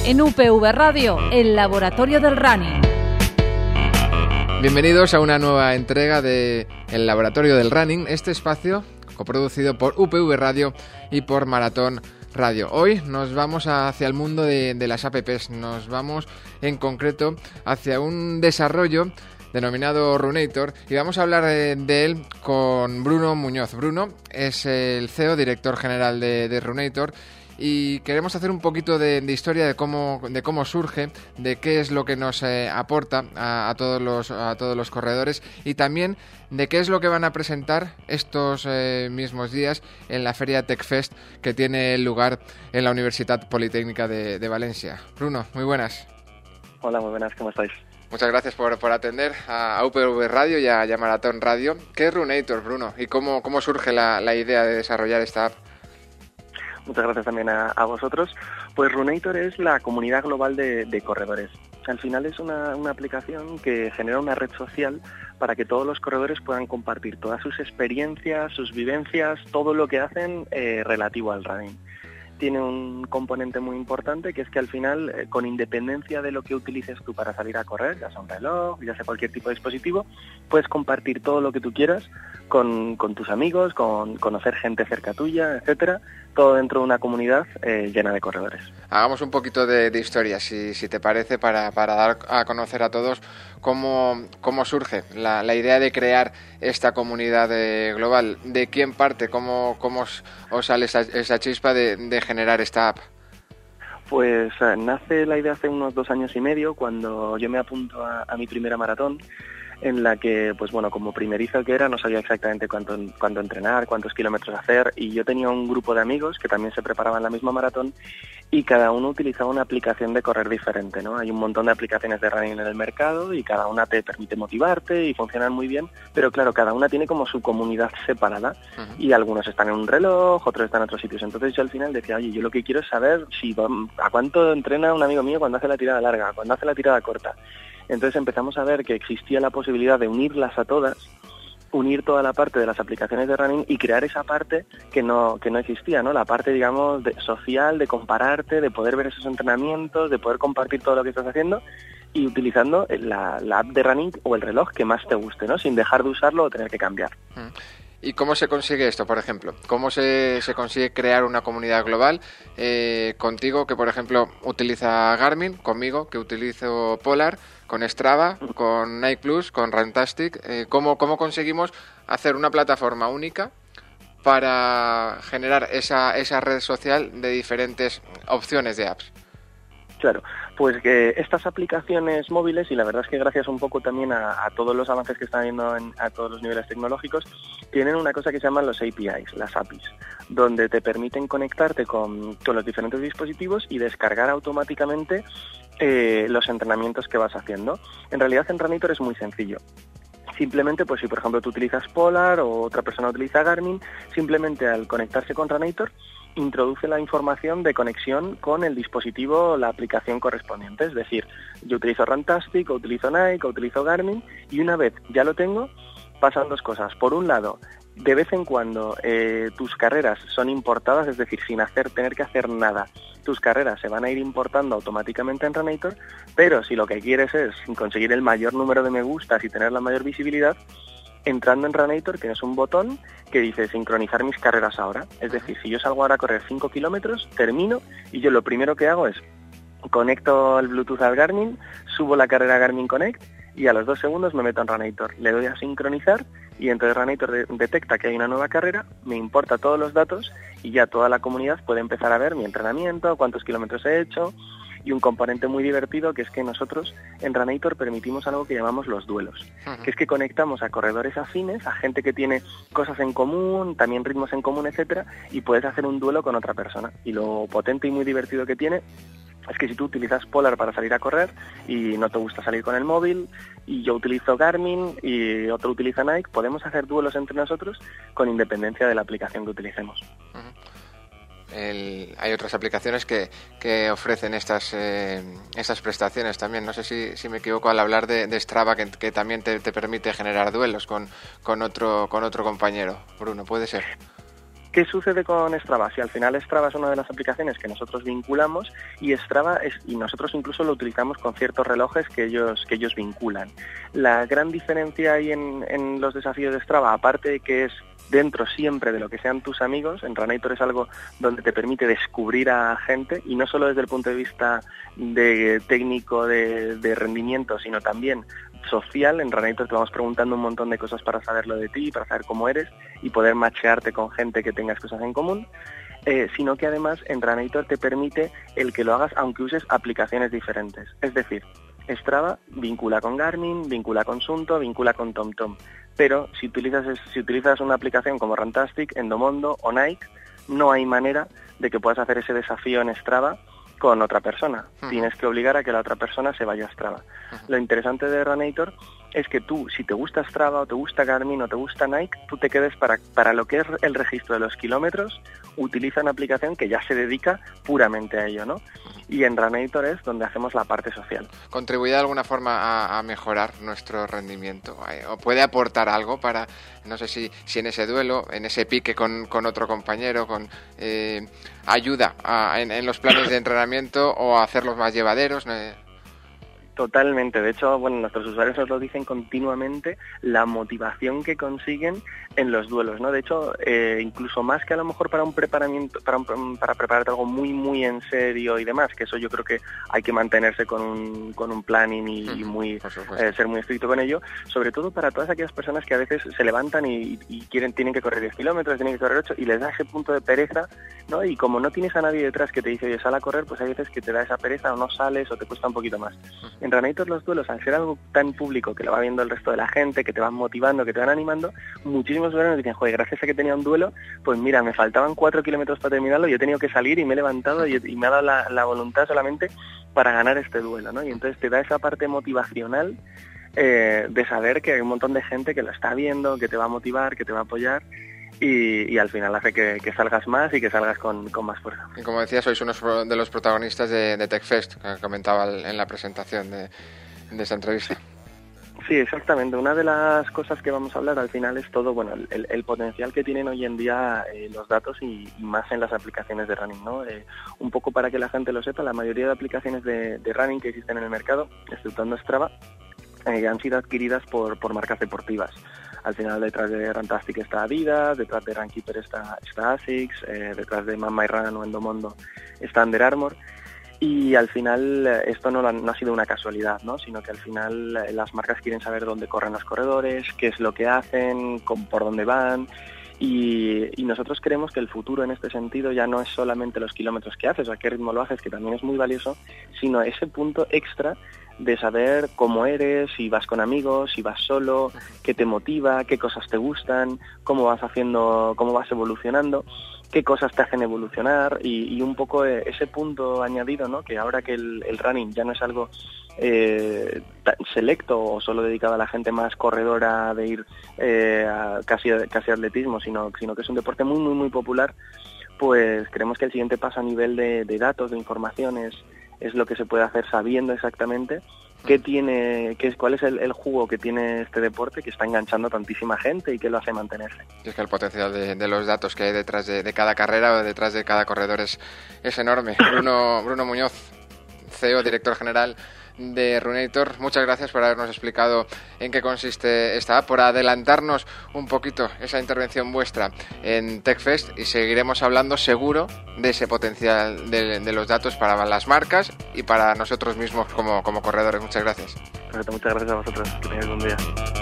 En UPV Radio, el laboratorio del running. Bienvenidos a una nueva entrega de El Laboratorio del Running, este espacio coproducido por UPV Radio y por Maratón Radio. Hoy nos vamos hacia el mundo de las apps, nos vamos en concreto hacia un desarrollo denominado Runator, y vamos a hablar de él con Bruno Muñoz. Bruno es el CEO, director general de Runator, y queremos hacer un poquito de historia de cómo surge, de qué es lo que nos aporta a todos los corredores, y también de qué es lo que van a presentar estos mismos días en la Feria TechFest que tiene lugar en la Universidad Politécnica de Valencia. Bruno, muy buenas. Hola, muy buenas, ¿cómo estáis? Muchas gracias por atender a UPV Radio y a Maratón Radio. ¿Qué es Runator, Bruno? ¿Y cómo surge la idea de desarrollar esta app? Muchas gracias también a vosotros. Pues Runator es la comunidad global de corredores. Al final es una aplicación que genera una red social para que todos los corredores puedan compartir todas sus experiencias, sus vivencias, todo lo que hacen relativo al running. Tiene un componente muy importante, que es que al final, con independencia de lo que utilices tú para salir a correr, ya sea un reloj, ya sea cualquier tipo de dispositivo, puedes compartir todo lo que tú quieras con tus amigos, con conocer gente cerca tuya, etcétera, todo dentro de una comunidad llena de corredores. Hagamos un poquito de historia, si te parece, para dar a conocer a todos cómo surge la idea de crear esta comunidad global. ¿De quién parte? ¿Cómo os sale esa chispa de generar esta app? Pues nace la idea hace unos 2 años y medio, cuando yo me apunto a mi primera maratón, en la que, pues bueno, como primerizo que era, no sabía exactamente cuánto entrenar, cuántos kilómetros hacer, y yo tenía un grupo de amigos que también se preparaban la misma maratón, y cada uno utilizaba una aplicación de correr diferente, ¿no? Hay un montón de aplicaciones de running en el mercado y cada una te permite motivarte y funcionan muy bien, pero claro, cada una tiene como su comunidad separada. Uh-huh. Y algunos están en un reloj, otros están en otros sitios. Entonces yo al final decía, oye, yo lo que quiero es saber a cuánto entrena un amigo mío cuando hace la tirada larga, cuando hace la tirada corta. Entonces empezamos a ver que existía la posibilidad de unirlas a todas, unir toda la parte de las aplicaciones de running y crear esa parte que no existía, ¿no? La parte, digamos, social, de compararte, de poder ver esos entrenamientos, de poder compartir todo lo que estás haciendo y utilizando la app de running o el reloj que más te guste, ¿no? Sin dejar de usarlo o tener que cambiar. ¿Y cómo se consigue esto, por ejemplo? ¿Cómo se consigue crear una comunidad global? Contigo, que por ejemplo utiliza Garmin, conmigo, que utilizo Polar, con Strava, con Nike Plus, con Runtastic. ¿Cómo conseguimos hacer una plataforma única para generar esa red social de diferentes opciones de apps? Claro, pues que estas aplicaciones móviles, y la verdad es que gracias un poco también a todos los avances que están habiendo a todos los niveles tecnológicos, tienen una cosa que se llaman los APIs, las APIs, donde te permiten conectarte con los diferentes dispositivos y descargar automáticamente los entrenamientos que vas haciendo. En realidad en Runator es muy sencillo. Simplemente, pues si por ejemplo tú utilizas Polar o otra persona utiliza Garmin, simplemente al conectarse con Runator, introduce la información de conexión con el dispositivo, la aplicación correspondiente. Es decir, yo utilizo Runtastic, o utilizo Nike, o utilizo Garmin, y una vez ya lo tengo, pasan 2 cosas. Por un lado, de vez en cuando tus carreras son importadas, es decir, sin tener que hacer nada, tus carreras se van a ir importando automáticamente en Runator, pero si lo que quieres es conseguir el mayor número de me gustas y tener la mayor visibilidad, entrando en Runator tienes un botón que dice sincronizar mis carreras ahora. Es decir, si yo salgo ahora a correr 5 kilómetros, termino y yo lo primero que hago es conecto el Bluetooth al Garmin, subo la carrera Garmin Connect y a los 2 segundos me meto en Runator. Le doy a sincronizar y entonces Runator detecta que hay una nueva carrera, me importa todos los datos y ya toda la comunidad puede empezar a ver mi entrenamiento, cuántos kilómetros he hecho. Y un componente muy divertido, que es que nosotros en Runator permitimos algo que llamamos los duelos, que es que conectamos a corredores afines, a gente que tiene cosas en común, también ritmos en común, etcétera, y puedes hacer un duelo con otra persona. Y lo potente y muy divertido que tiene es que si tú utilizas Polar para salir a correr y no te gusta salir con el móvil, y yo utilizo Garmin y otro utiliza Nike, podemos hacer duelos entre nosotros con independencia de la aplicación que utilicemos. Hay otras aplicaciones que ofrecen estas prestaciones también. No sé si me equivoco al hablar de Strava, que también te permite generar duelos con otro compañero. Bruno, ¿puede ser? ¿Qué sucede con Strava? Si al final Strava es una de las aplicaciones que nosotros vinculamos y y nosotros incluso lo utilizamos con ciertos relojes que ellos vinculan. La gran diferencia ahí en los desafíos de Strava, aparte de que es dentro siempre de lo que sean tus amigos, en Runator es algo donde te permite descubrir a gente, y no solo desde el punto de vista de técnico de rendimiento, sino también social. En Runator te vamos preguntando un montón de cosas para saberlo de ti, para saber cómo eres y poder matchearte con gente que tengas cosas en común. Sino que además en Runator te permite el que lo hagas aunque uses aplicaciones diferentes. Es decir, Strava vincula con Garmin, vincula con Suunto, vincula con TomTom. Pero si utilizas una aplicación como Runtastic, Endomondo o Nike, no hay manera de que puedas hacer ese desafío en Strava con otra persona. Tienes que obligar a que la otra persona se vaya a Strava. Lo interesante de Runator es que tú, si te gusta Strava o te gusta Garmin o te gusta Nike, tú te quedes para lo que es el registro de los kilómetros, utiliza una aplicación que ya se dedica puramente a ello, ¿no? Y en Runator es donde hacemos la parte social. ¿Contribuye de alguna forma a mejorar nuestro rendimiento? ¿O puede aportar algo para, no sé si en ese duelo, en ese pique con otro compañero, ayuda en los planes de entrenamiento o a hacerlos más llevaderos? Totalmente. De hecho, nuestros usuarios nos lo dicen continuamente, la motivación que consiguen en los duelos, ¿no? De hecho, incluso más que a lo mejor para un preparamiento, para prepararte algo muy muy en serio y demás, que eso yo creo que hay que mantenerse con un planning y ser muy estricto con ello, sobre todo para todas aquellas personas que a veces se levantan y tienen que correr 10 kilómetros, tienen que correr 8 y les da ese punto de pereza, ¿no? Y como no tienes a nadie detrás que te dice, oye, sal a correr, pues hay veces que te da esa pereza o no sales o te cuesta un poquito más. En Runator los duelos, al ser algo tan público que lo va viendo el resto de la gente, que te van motivando, que te van animando, muchísimos usuarios dicen, joder, gracias a que tenía un duelo, pues mira, me faltaban 4 kilómetros para terminarlo, yo he tenido que salir y me he levantado y me ha dado la voluntad solamente para ganar este duelo, ¿no? Y entonces te da esa parte motivacional de saber que hay un montón de gente que lo está viendo, que te va a motivar, que te va a apoyar. Y al final hace que salgas más y que salgas con más fuerza. Y como decía, sois uno de los protagonistas de TechFest, que comentaba en la presentación de esta entrevista. Sí, exactamente. Una de las cosas que vamos a hablar al final es todo, el potencial que tienen hoy en día los datos y más en las aplicaciones de running, ¿no? Un poco para que la gente lo sepa, la mayoría de aplicaciones de running que existen en el mercado, exceptuando Strava, han sido adquiridas por marcas deportivas. Al final detrás de Runtastic está Adidas, detrás de Runkeeper está ASICS, detrás de Man My Run o Endomondo está Under Armour. Y al final esto no ha sido una casualidad, ¿no? Sino que al final las marcas quieren saber dónde corren los corredores, qué es lo que hacen, por dónde van. Y nosotros creemos que el futuro en este sentido ya no es solamente los kilómetros que haces o a qué ritmo lo haces, que también es muy valioso, sino ese punto extra de saber cómo eres, si vas con amigos, si vas solo, qué te motiva, qué cosas te gustan, cómo vas haciendo, cómo vas evolucionando, qué cosas te hacen evolucionar y un poco ese punto añadido, ¿no? Que ahora que el running ya no es algo selecto o solo dedicado a la gente más corredora de ir casi atletismo, sino que es un deporte muy muy muy popular, pues creemos que el siguiente paso a nivel de datos, de informaciones, es lo que se puede hacer sabiendo exactamente cuál es el jugo que tiene este deporte que está enganchando a tantísima gente y que lo hace mantenerse. Y es que el potencial de los datos que hay detrás de cada carrera o detrás de cada corredor es enorme. Bruno Muñoz, CEO, director general de Runator, muchas gracias por habernos explicado en qué consiste esta app, por adelantarnos un poquito esa intervención vuestra en TechFest, y seguiremos hablando seguro de ese potencial de los datos para las marcas y para nosotros mismos como corredores. Muchas gracias. Muchas gracias a vosotros, que tengáis un buen día.